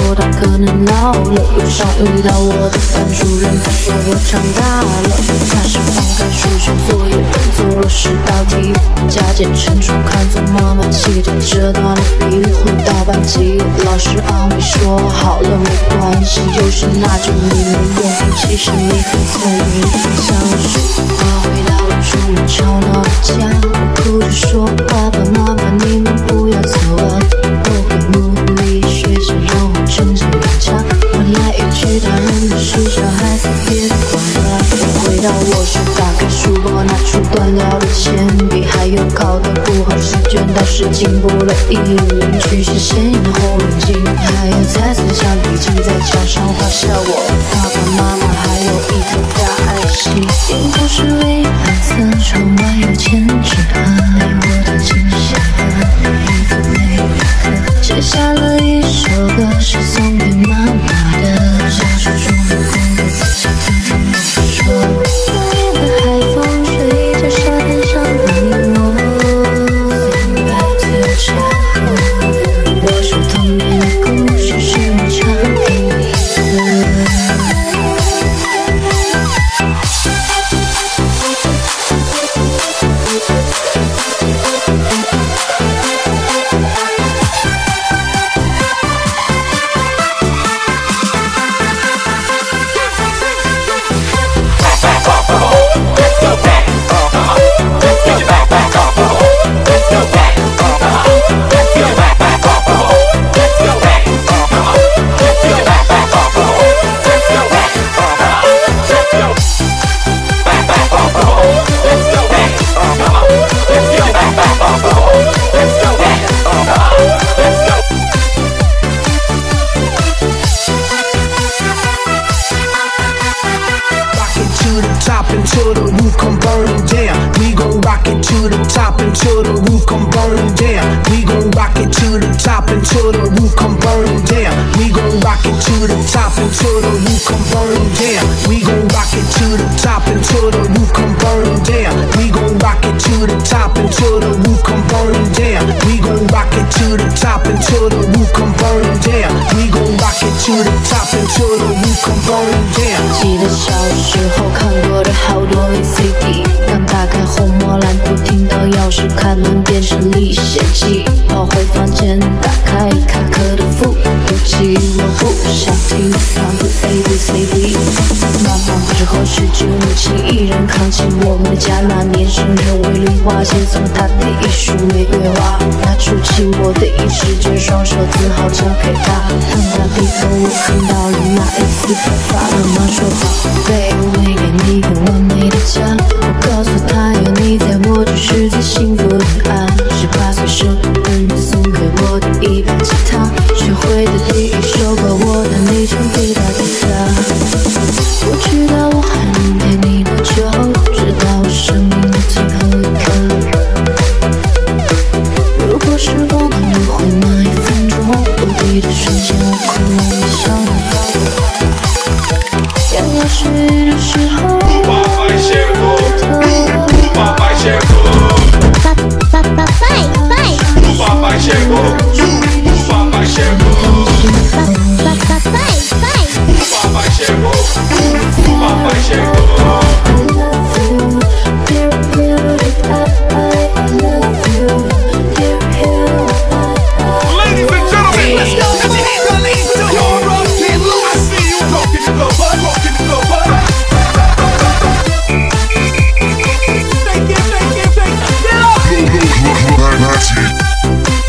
说他可能老了。路上遇到我的班主任，他说我长大了。他是放开数学作业，做了10道题，加减乘除看作妈妈记着这段的笔。回到班级，老师安慰说好了没关系，就是那种你没用，其实你很聪明。像是我回到了中午吵闹的家，哭着说爸爸妈妈你们不要走啊，我会努力学习，然后成绩变强。换来一句大人的是小孩子别管了。回到卧室，打开书包，拿出断掉的铅笔，还有考得不好试卷但是进步了1厘，去写线然后冷静，还有彩色橡皮筋在墙上画下我爸爸妈妈，还有一条大爱心。并不是为蓝色窗外有千纸鹤，我的惊喜和每一个每一刻，写下了一首歌，是送给妈妈的。小说中的公主自己跟我说，那年的海风吹在沙滩上的你我，明白最恰合。我说童年的故事是我唱给你的。 Until the roof come burning down, we gon' rock it to the top until the roof come burning down. We gon' rock it to the top until the roof come burning down. We gon' rock it to the top until the roof come burning down. We gon' rock it to the top until the roof come burning down. We gon' rock it to the top until the roof come burning down. We gon' rock it to the top until the roof come burning down. We gon' rock it to the top until the roof come burning down. 记得小时候看过的好多 VCD， 刚打开红魔蓝图，听到钥匙开门变成历险记，跑回房间打开卡克的复读机，我不想听3个 ABCD。妈妈之后是967，一人扛起我们的家，那年生日为零花钱送他第一束玫瑰花，拿出起我的一时间，双手自豪交给他，当他低头我看到了那一丝白发。妈妈说宝贝，我会给你一个